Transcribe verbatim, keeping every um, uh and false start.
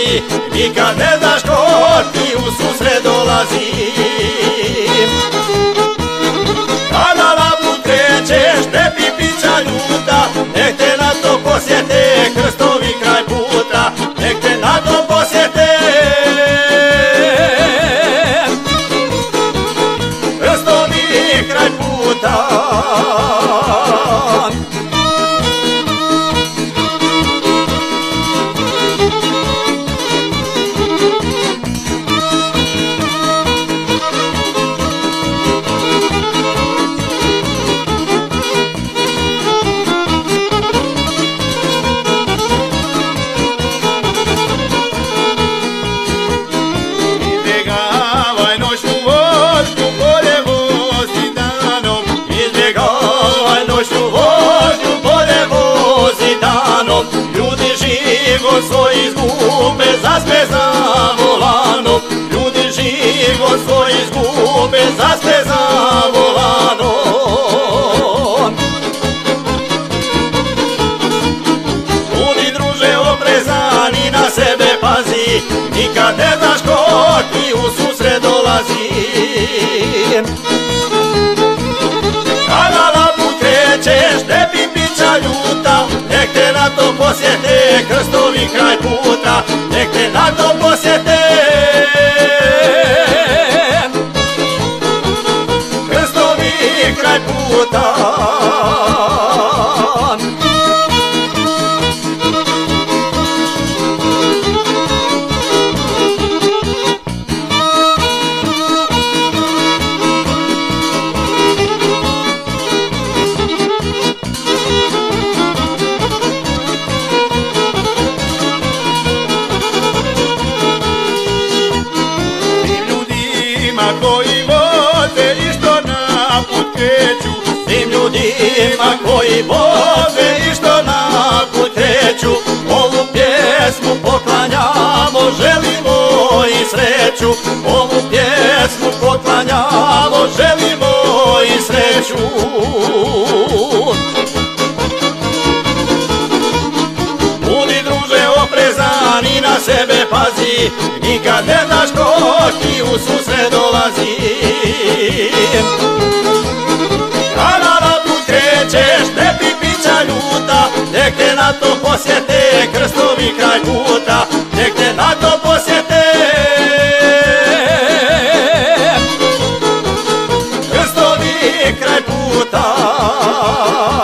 pazi, nikad ne znaš ko ti u susret dolazi. Kada na put krećeš, ne pi pića ljuta, nek te na to posjete krstovi kraj puta, nek te na to posjete krstovi kraj puta. Život svoj izgube, zaspe za volanom. Ljudi život svoj izgube, zaspe za volanom. Budi druže oprezan i na sebe pazi, nikad ne znaš ko ti u susret dolazi. Kada na put krećeš, ne pi pića ljuta, nek te na to posjete krstovi kraj puta, nek te na to posjete krstovi kraj puta. Koji voze i što na put kreću, svim ljudima koji voze i što na put kreću, ovu pjesmu poklanjamo, želimo i sreću. Ovu pjesmu poklanjamo, želimo i sreću. Budi druže oprezan i na sebe pazi, nikad ne znaš ko ti u susret dolazi. Kada na put krećeš, ne pi pića ljuta, nek te na to posjete krstovi kraj puta, nek te na to posjete krstovi kraj puta.